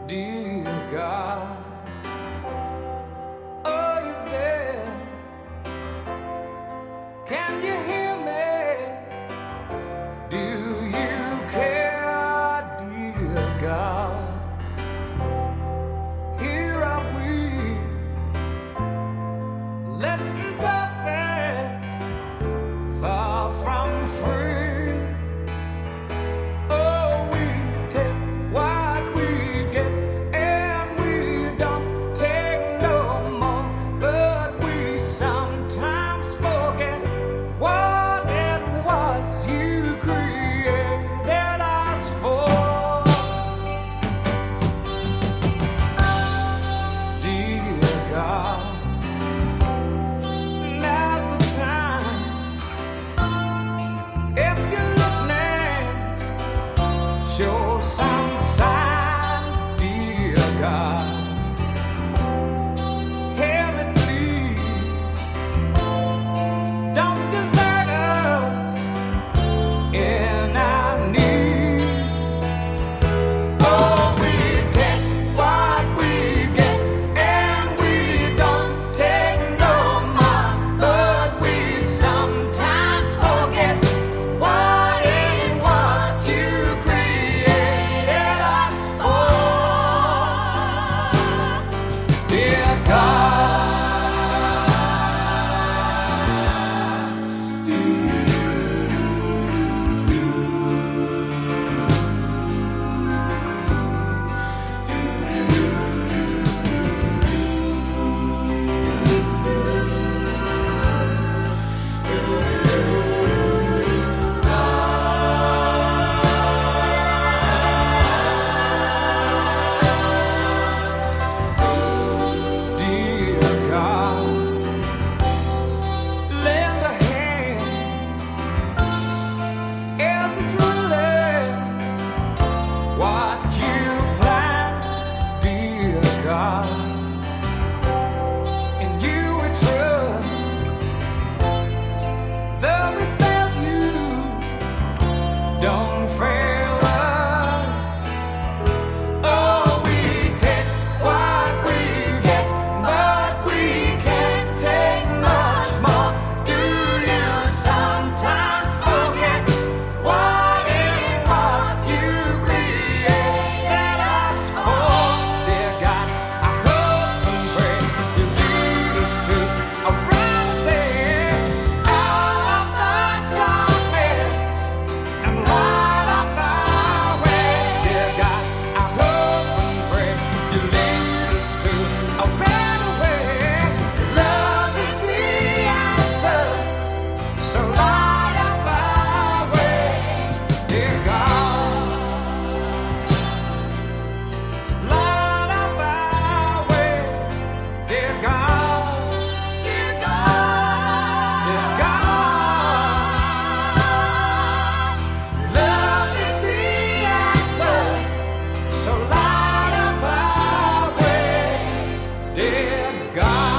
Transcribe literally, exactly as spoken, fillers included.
Dear God, are you there? Can you hear me? Do you care, dear God? Here are we, less than perfect, far from free. Oh, we take what we get, and we don't take no more. But we sometimes forget what it was you created us for. Dear God, now's the time. If you're listening, show some sign, dear God. Hear me, please. Don't desert us in our need. Oh, we take what we get, and we don't take no more. But we sometimes forget what it was you created us for. Dear God. Dear God, lend a hand. Is this really what you planned, dear God? In you we trust, though we fail you, don't fail us. Oh, we take what we get, but we can't take much more. Do you sometimes forget what it was you created us for? Dear God, I hope and pray you lead us to a brighter day, out of the darkness and light up our way. Dear God, I hope and pray you lead us to a better way. Love is the answer, so light up our way. Dear God, light up our way. Dear God, dear God, dear God. Love is the answer, so light up our way. Dear God.